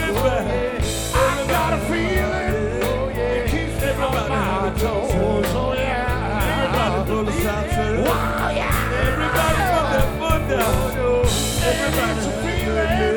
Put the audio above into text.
I got a feeling it keeps me on my toes. Oh yeah. Everybody pull us out to Wow, yeah. everybody put their foot down. Everybody. It's a feeling.